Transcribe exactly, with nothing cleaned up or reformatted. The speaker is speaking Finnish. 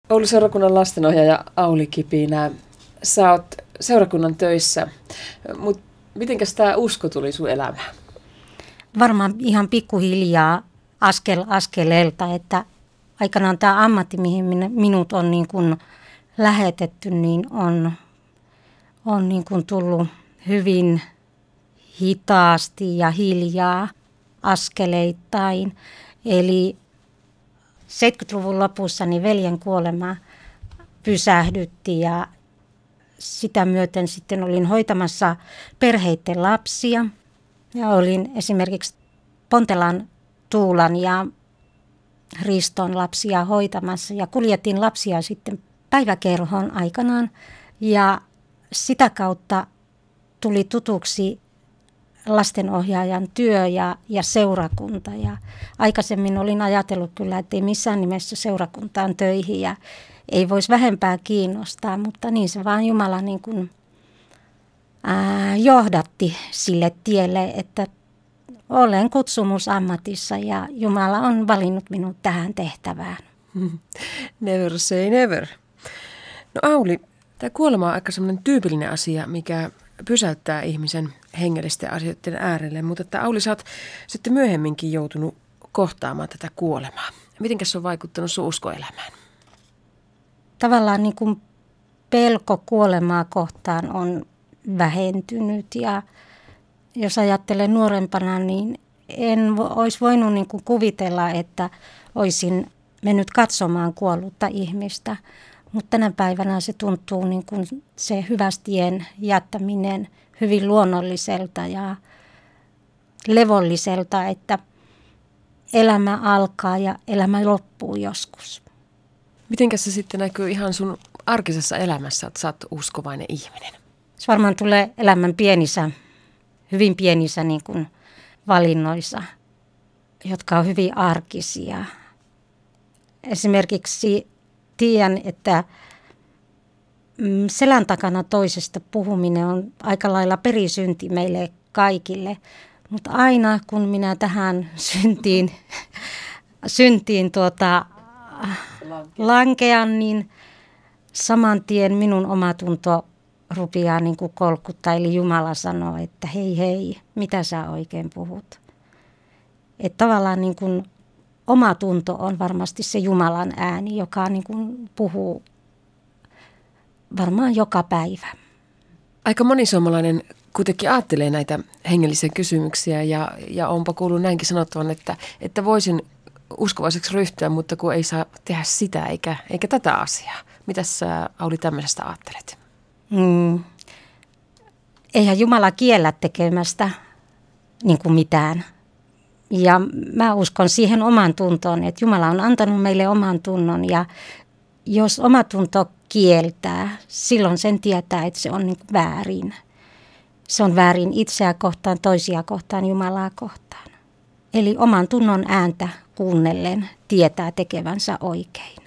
Oulun seurakunnan lastenohjaaja Auli Kipinä, sä oot seurakunnan töissä, mutta mitenkäs tämä usko tuli sun elämään? Varmaan ihan pikkuhiljaa askel askeleelta, että aikanaan tämä ammatti, mihin minut on niin kuin lähetetty, niin on, on niin kuin tullut hyvin hitaasti ja hiljaa askeleittain. Eli seitsemänkymmentäluvun lopussa niin veljen kuolema pysähdytti ja sitä myöten sitten olin hoitamassa perheiden lapsia. Ja olin esimerkiksi Pontelan Tuulan ja Riston lapsia hoitamassa ja kuljetin lapsia sitten päiväkerhoon aikanaan. Ja sitä kautta tuli tutuksi lastenohjaajan työ ja, ja seurakunta. Ja aikaisemmin olin ajatellut kyllä, että ei missään nimessä seurakuntaan töihin ja ei voisi vähempää kiinnostaa, mutta niin se vaan Jumala niin kuin, ää, johdatti sille tielle, että olen kutsumusammatissa ja Jumala on valinnut minut tähän tehtävään. Never say never. No Auli, tämä kuolema on aika sellainen tyypillinen asia, mikä pysäyttää ihmisen hengellisten asioiden äärelle, mutta että Auli, sä oot sitten myöhemminkin joutunut kohtaamaan tätä kuolemaa. Mitenkäs se on vaikuttanut sun uskoelämään? Tavallaan niin kuin pelko kuolemaa kohtaan on vähentynyt ja jos ajattelen nuorempana, niin en olisi voinut niin kuin kuvitella, että olisin mennyt katsomaan kuollutta ihmistä. Mutta tänä päivänä se tuntuu niin kuin se hyvästien jättäminen hyvin luonnolliselta ja levolliselta, että elämä alkaa ja elämä loppuu joskus. Mitenkäs se sitten näkyy ihan sun arkisessa elämässä, että sä oot uskovainen ihminen? Se varmaan tulee elämän pienissä, hyvin pienissä niin kuin valinnoissa, jotka on hyvin arkisia. Esimerkiksi tiedän, että selän takana toisesta puhuminen on aika lailla perisynti meille kaikille. Mutta aina kun minä tähän syntiin, syntiin tuota, lankean, niin saman tien minun omatunto rupeaa niin kuin kolkuttaa. Eli Jumala sanoo, että hei hei, mitä sä oikein puhut. Että tavallaan niin kuin omatunto on varmasti se Jumalan ääni, joka niin kuin puhuu varmaan joka päivä. Aika moni suomalainen kuitenkin ajattelee näitä hengellisiä kysymyksiä ja, ja onpa kuullut näinkin sanottavan, että, että voisin uskovaiseksi ryhtyä, mutta kun ei saa tehdä sitä eikä, eikä tätä asiaa. Mitäs sä, Auli, tämmöisestä ajattelet? Mm. Eihän Jumala kiellä tekemästä niin kuin mitään. Ja mä uskon siihen oman tuntoon, että Jumala on antanut meille oman tunnon ja jos oma tunto kieltää, silloin sen tietää, että se on niin kuin väärin. Se on väärin itseä kohtaan, toisia kohtaan, Jumalaa kohtaan. Eli oman tunnon ääntä kuunnellen tietää tekevänsä oikein.